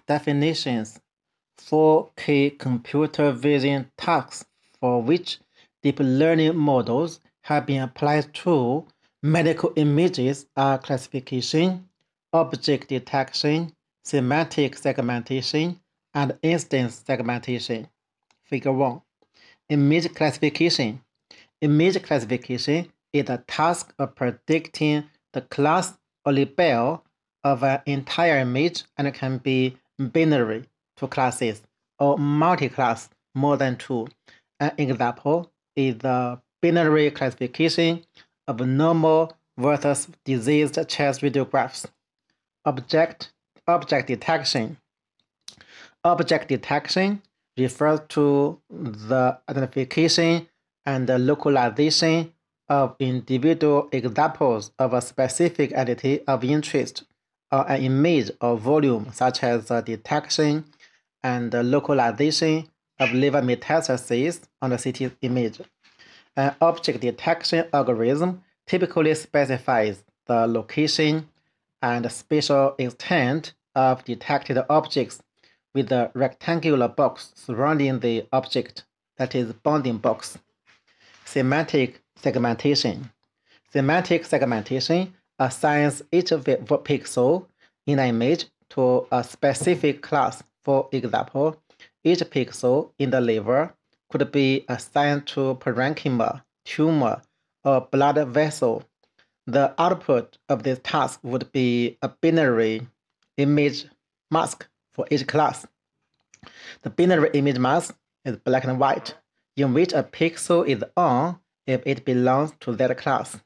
definitions, 4 key computer vision tasks for which deep learning models have been applied to medical images are classification, object detection, semantic segmentation, and instance segmentation. Figure 1. Image classification. Image classification is the task of predicting the class or label of an entire image and can be binary, 2 classes, or multi-class, more than 2. An example is the binary classification of normal versus diseased chest radiographs. Object detection. Object detection refers to the identification and the localization of individual examples of a specific entity of interest or an image or volume, such as the detection and the localization of liver metastases on the CT image. An object detection algorithm typically specifies the location and spatial extent of detected objects with a rectangular box surrounding the object, that is, bounding box. Semantic segmentation. Semantic segmentation assigns each pixel in an image to a specific class. For example, each pixel in the liver could be assigned to parenchyma, tumor, or blood vessel. The output of this task would be a binary image mask for each class. The binary image mask is black and white, in which a pixel is on if it belongs to that class.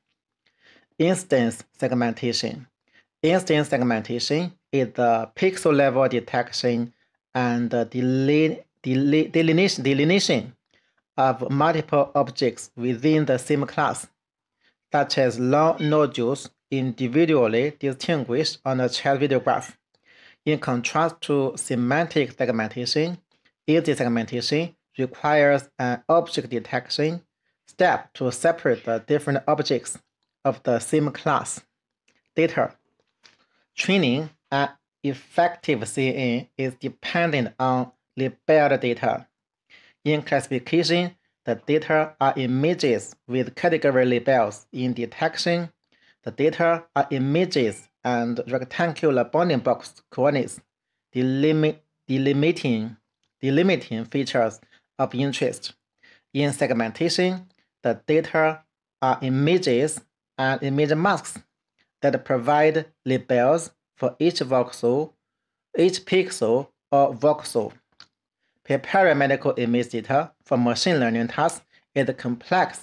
Instance segmentation. Instance segmentation is the pixel-level detection and delineation of multiple objects within the same class, such as long nodules individually distinguished on a chest radiograph. In contrast to semantic segmentation, easy segmentation requires an object detection step to separate the different objects of the same class. Data. Training an effective CNN is dependent on labeled data. In classification, the data are images with category labels. In detection, the data are images and rectangular bounding box coordinates delimiting features of interest. In segmentation, the data are images and image masks that provide labels for each voxel, each pixel, or voxel. Preparing medical image data for machine learning tasks is a complex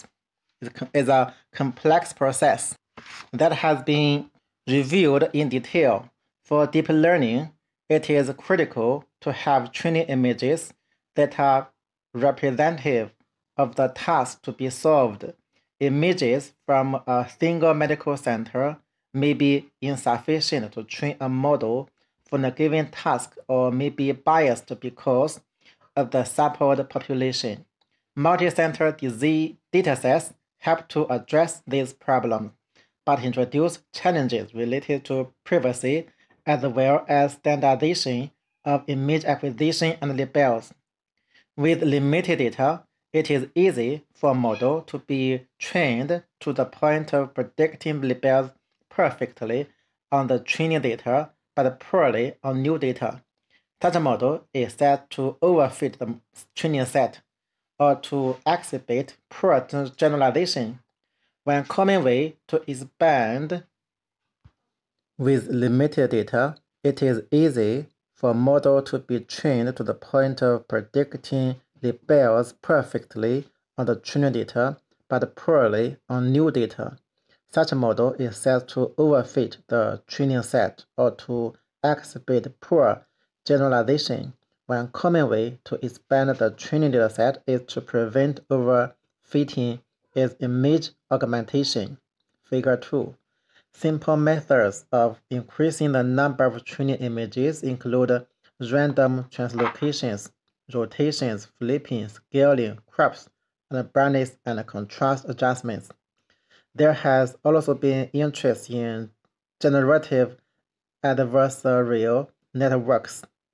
process that has been reviewed in detail. For deep learning, it is critical to have training images that are representative of the task to be solved. Images from a single medical center may be insufficient to train a model for a given task or may be biased because of the sampled population. Multi-center disease datasets help to address these problems, but introduce challenges related to privacy as well as standardization of image acquisition and labels. With limited data, it is easy for a model to be trained to the point of predicting labels perfectly on the training data but poorly on new data. Such a model is said to overfit the training set or to exhibit poor generalization. One common way to expand with limited data, it is easy for a model to be trained to the point of predicting labels perfectly on the training data but poorly on new data. Such a model is said to overfit the training set or to exhibit poor generalization. One common way to expand the training dataset is to prevent overfitting is image augmentation. Figure 2. Simple methods of increasing the number of training images include random translocations, rotations, flipping, scaling, crops, and brightness and contrast adjustments. There has also been interest in generative adversarial networks,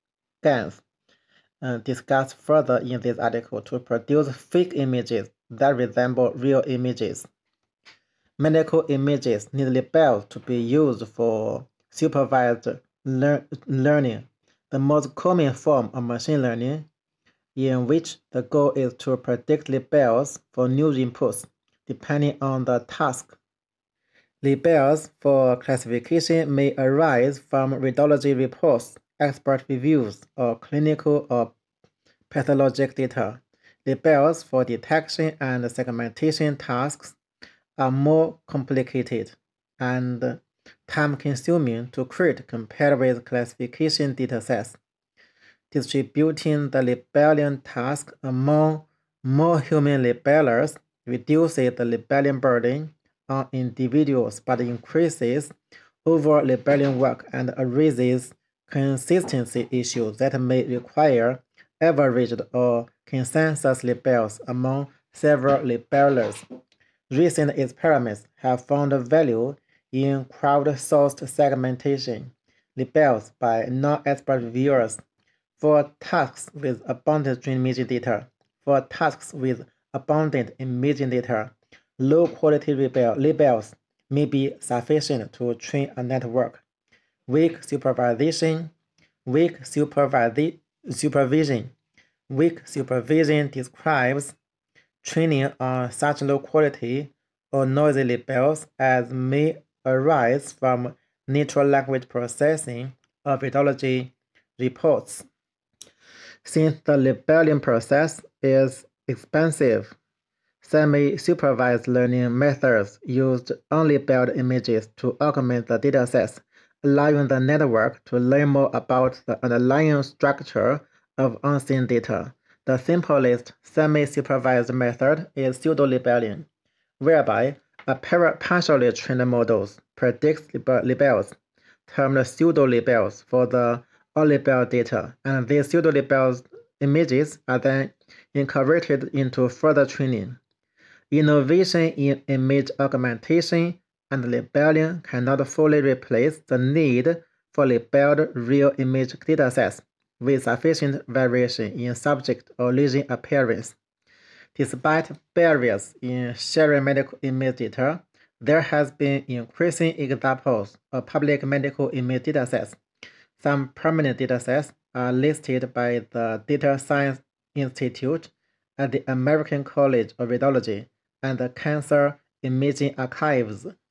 scans discussed further in this article to produce fake images that resemble real images. Medical images need labels to be used for supervised learning, the most common form of machine learning, in which the goal is to predict labels for new inputs depending on the task. Labels for classification may arise from radiology reports, expert reviews, or clinical or pathologic data. Labels for detection and segmentation tasks are more complicated and time-consuming to create compared with classification datasets. Distributing the labeling task among more human labelers reduces the labeling burden on individuals but increases overall labeling work and raises consistency issues that may require averaged or consensus labels among several labelers. Recent experiments have found value in crowdsourced segmentation, labels by non-expert reviewers for tasks with abundant imaging data. For tasks with abundant imaging data, low-quality labels may be sufficient to train a network. Weak supervision describes training on such low quality or noisy labels as may arise from natural language processing of radiology reports. Since the labeling process is expensive, semi-supervised learning methods used unlabeled images to augment the datasets, allowing the network to learn more about the underlying structure of unseen data. The simplest semi-supervised method is pseudo-labeling, whereby a partially trained model predicts labels, termed pseudo-labels, for the unlabeled data, and these pseudo-labeled images are then incorporated into further training. Innovation in image augmentation and labeling cannot fully replace the need for labeled real image datasets with sufficient variation in subject or lesion appearance. Despite barriers in sharing medical image data, there has been increasing examples of public medical image datasets. Some prominent datasets are listed by the Data Science Institute at the American College of Radiology and the Cancer Imaging Archives